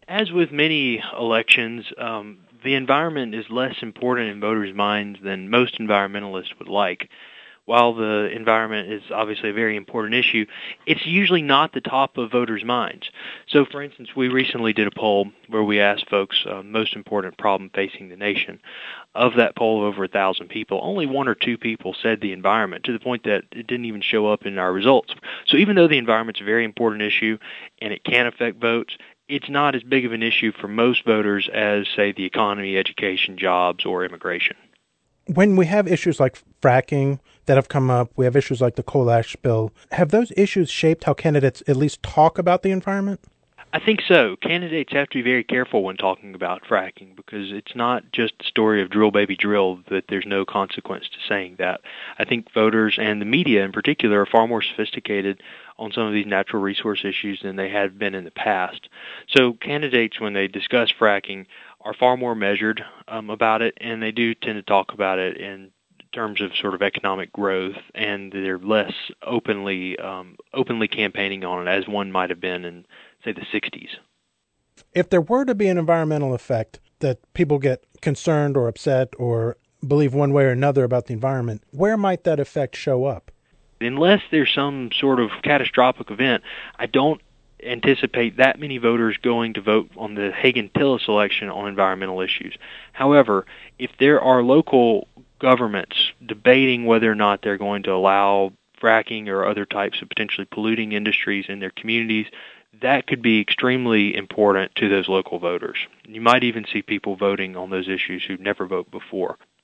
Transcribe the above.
As with many elections, the environment is less important in voters' minds than most environmentalists would like. While the environment is obviously a very important issue, it's usually not the top of voters' minds. So, for instance, we recently did a poll where we asked folks most important problem facing the nation. Of that poll of over 1,000 people, only one or two people said the environment, to the point that it didn't even show up in our results. So even though the environment's a very important issue and it can affect votes, it's not as big of an issue for most voters as, say, the economy, education, jobs, or immigration. When we have issues like fracking that have come up, we have issues like the coal ash spill. Have those issues shaped how candidates at least talk about the environment? I think so. Candidates have to be very careful when talking about fracking because it's not just the story of drill baby drill that there's no consequence to saying that. I think voters and the media in particular are far more sophisticated on some of these natural resource issues than they have been in the past. So candidates, when they discuss fracking, are far more measured about it, and they do tend to talk about it in terms of sort of economic growth, and they're less openly campaigning on it as one might have been in, say, the 60s. If there were to be an environmental effect that people get concerned or upset or believe one way or another about the environment, where might that effect show up? Unless there's some sort of catastrophic event, I don't anticipate that many voters going to vote on the Hagen-Tillis election on environmental issues. However, if there are local governments debating whether or not they're going to allow fracking or other types of potentially polluting industries in their communities, that could be extremely important to those local voters. You might even see people voting on those issues who'd never voted before.